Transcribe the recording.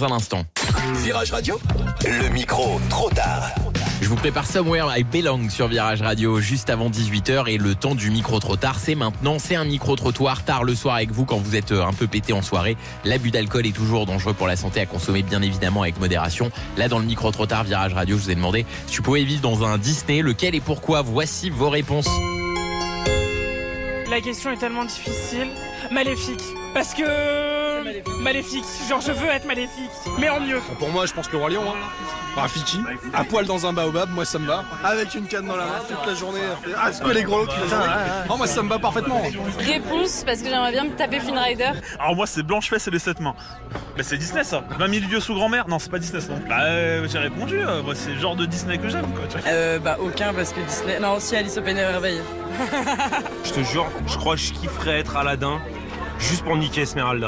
Dans un instant. Virage Radio, le micro trop tard. Je vous prépare Somewhere I Belong sur Virage Radio juste avant 18h et le temps du micro trop tard, c'est maintenant. C'est un micro trottoir tard le soir avec vous quand vous êtes un peu pété en soirée. L'abus d'alcool est toujours dangereux pour la santé, à consommer bien évidemment avec modération. Là dans le micro trop tard Virage Radio, je vous ai demandé si vous pouvez vivre dans un Disney, lequel et pourquoi. Voici vos réponses. La question est tellement difficile. Maléfique. Parce que... Maléfique. Genre je veux être maléfique. Mais en mieux. Pour moi, je pense le Roi Lion. Rafiki, à poil dans un baobab, moi ça me va. Avec une canne dans la main toute la journée. Ah, est-ce que les gros toute la journée? Oh, moi ça me va parfaitement. Réponse, parce que j'aimerais bien me taper Finn Rider. Alors moi c'est Blanche-Fesse et les 7 mains. Mais c'est Disney ça. 20 000 lieues sous grand-mère? Non, c'est pas Disney ça. Bah j'ai répondu, moi c'est le genre de Disney que j'aime quoi. Aucun parce que Disney... Non, aussi Alice au Pays des Merveilles. Je te jure, je crois que je kifferais être Aladdin juste pour niquer Esmeralda.